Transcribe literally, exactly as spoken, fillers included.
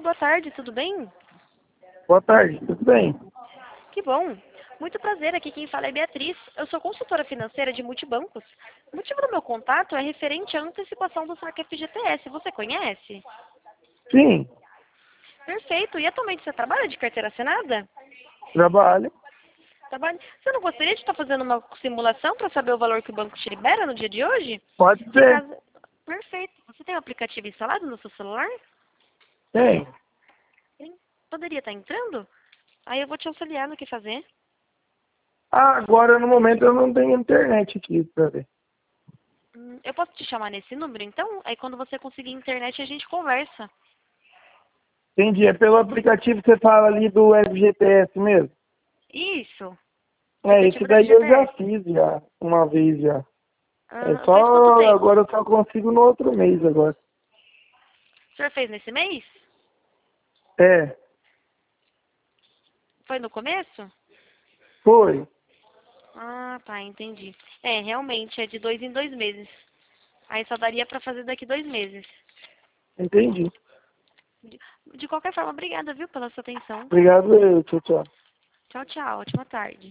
boa tarde, tudo bem? Boa tarde, tudo bem? Que bom. Muito prazer, aqui quem fala é Beatriz. Eu sou consultora financeira de multibancos. O motivo do meu contato é referente à antecipação do saque F G T S. Você conhece? Sim, Perfeito. E atualmente você trabalha de carteira assinada? trabalho. Trabalha. Você não gostaria de estar fazendo uma simulação para saber o valor que o banco te libera no dia de hoje? Pode Se ser. caso... Perfeito. Você tem o aplicativo instalado no seu celular? Tem. Sim. Poderia estar entrando? Aí eu vou te auxiliar no que fazer. Ah, agora no momento eu não tenho internet aqui pra ver. Hum, Eu posso te chamar nesse número, então? Aí quando você conseguir internet a gente conversa. Entendi. É pelo aplicativo que você fala ali do F G T S mesmo? Isso. É, esse Aplicativo do daí eu já F G T S. fiz já, uma vez já. É Ah, faz quanto só, tempo? agora eu só consigo no outro mês agora. O senhor fez nesse mês? É, Foi no começo? foi. Ah, tá, entendi. É, realmente, é de dois em dois meses. Aí só daria pra fazer daqui dois meses. Entendi. De, de qualquer forma, obrigada, viu, pela sua atenção. Obrigado, eu. Tchau, tchau. Tchau, tchau. Ótima tarde.